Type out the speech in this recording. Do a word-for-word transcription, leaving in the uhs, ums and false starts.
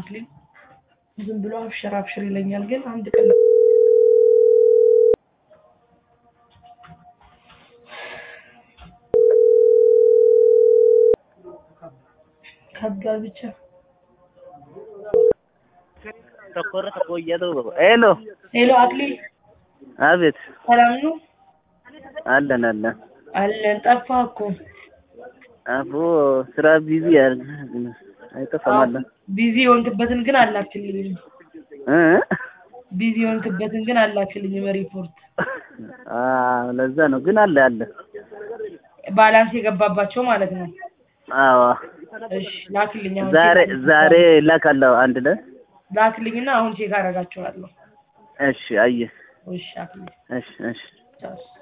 አክሊል ዝም ብሎ አብሽር አብሽር ይለኛል ግን አንድ ቀን ከጋር ብቻ ተቆረ ተቆየዶ ሄሎ ሄሎ አክሊል አቤት ሰላም ነው አለን አለን አለን ጠፋኩ አቦ ስራ ቢዚ ያርግ አይተፈማለ ቢዚ ወንክበትን ግን አላክልኝ እ ቢዚ ወንክበትን ግን አላክልኝ ሪፖርት አ ለዛ ነው ግን አለ አለ ባላንስ የገባባቸው ማለት ነው አዎ እሺ ላክልኝ አሁን ዛሬ ዛሬ ላካለው አንድ ለ ላክልኝና አሁን ቼክ አደርጋቸዋለሁ እሺ አየ እሺ አክሊል እሺ እሺ